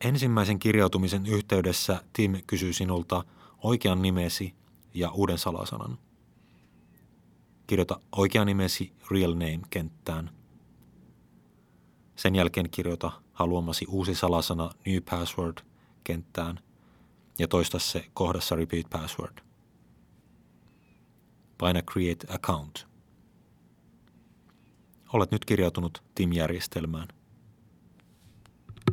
Ensimmäisen kirjautumisen yhteydessä Tim kysyy sinulta oikean nimesi ja uuden salasanan. Kirjoita oikea nimesi real name -kenttään. Sen jälkeen kirjoita haluamasi uusi salasana new password -kenttään ja toista se kohdassa repeat password. Paina create account. Olet nyt kirjautunut Tim-järjestelmään.